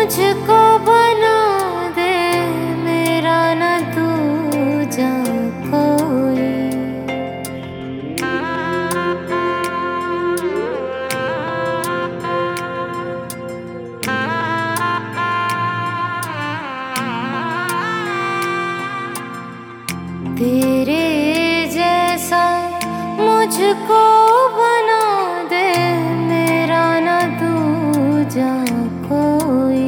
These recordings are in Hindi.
मुझको बना दे मेरा न दूजा कोई। तेरे जैसा मुझको बना दे मेरा न दूजा कोई।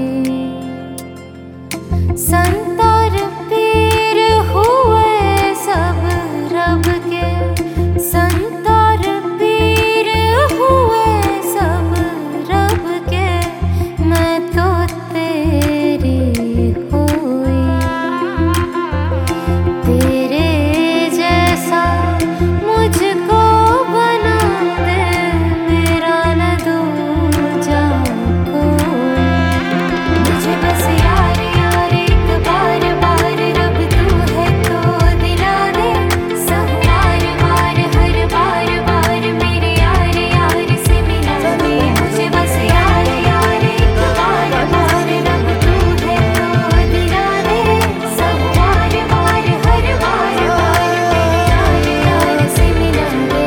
संतर पीर हुए सब रब के, संतर पीर हुए सब रब के, मैं तो तेरी हुई। तेरे जैसा मुझको बना दे मेरा न दूजा कोई। मुझे बस यार यार एक बार बार रब तू है तो दिला दे। सब वार वार हर बार बार मेरे यार यार से मिला दे। मुझे बस यार यार एक बार बार रब तू है तो दिला दे। सब वार वार हर बार बार मेरे यार यार से मिला दे।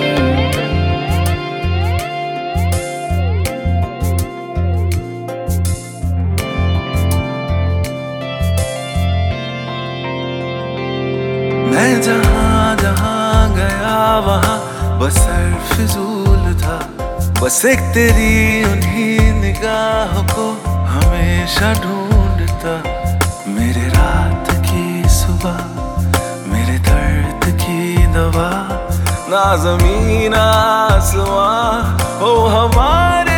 मैं जहाँ जहाँ गया वहाँ बस सर फिजूल था। बस एक तेरी उन्हीं निगाहों को हमेशा ढूंढता। मेरे रात की सुबह, मेरे दर्द की दवा, ना ज़मीन आसमां हो हमारे